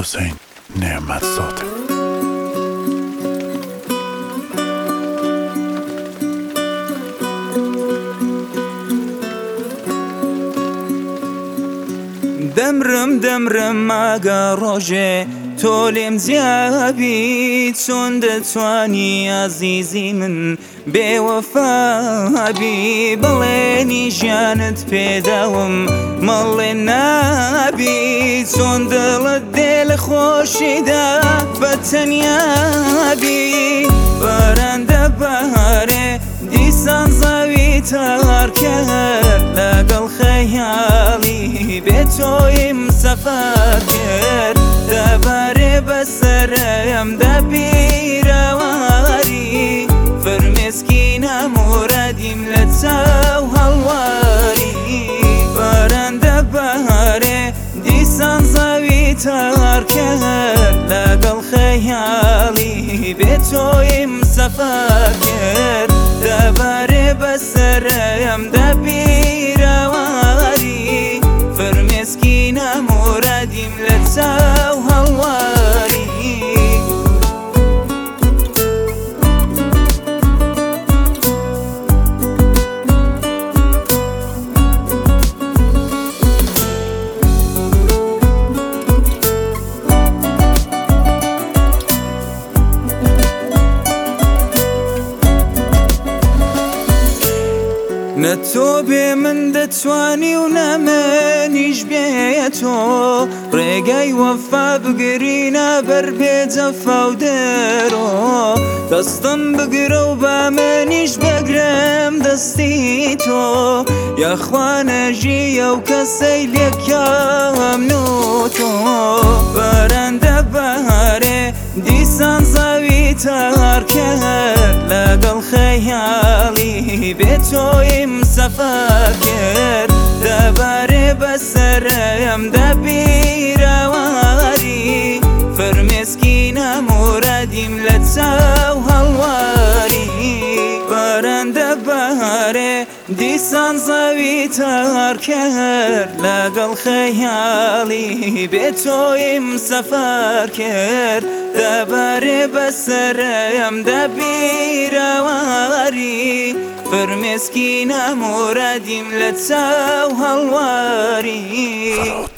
حسین نعمت زاده. دەمرم ماگە ڕۆژێ تۆ لێم زیابی چۆن دەتوانی ئازیزی من بێوەفابی بەڵێنی ژیانت پێداوم مەڵێ نابی چۆن دڵت دێ لە خۆشیدا بە تەنیابی باران دەبارێ دیسان زاوی تار کرد لەگەڵ خەیاڵی بێ تۆیم سەفا کرد دەبارێ بەسەرم دەبیرەواری فرمێسکینە مورەدیم لە چاو هەڵواری باران دەبارێ دیسان زاوی تار کرد لەگەڵ خەیاڵی بێ تۆیم سەفا کرد دەبارێ بەسەرم دەبیرەواری فرمێسکینە مورەدیم لە چاو هەڵواری نە تۆ بێ من دەتوانی و نەمەنیش بێتۆ ڕێگای وەفا بگرینە بەر بێجەفا و دەرۆ دەستم بگرە و با منیش بەگرم دەستی تۆ یاخوا نەژیە و کەسەی لێکام و تۆ باران دەبارێ دیسان زاوی تار کرد لەگەڵ خەیاڵی بێ تۆیم سەفا کرد دەبارێ بەسەرم دەبیرەواری فرمێسکینە مورەدیم لە چاو هەڵواری باران دەبارێ دیسان زاوی تار کرد لەگەڵ خەیاڵی بێ تۆیم سەفا کرد دەبارێ بەسەرم دەبیرەواری فرمێسکینە مورەدیم لە چاو هەڵواری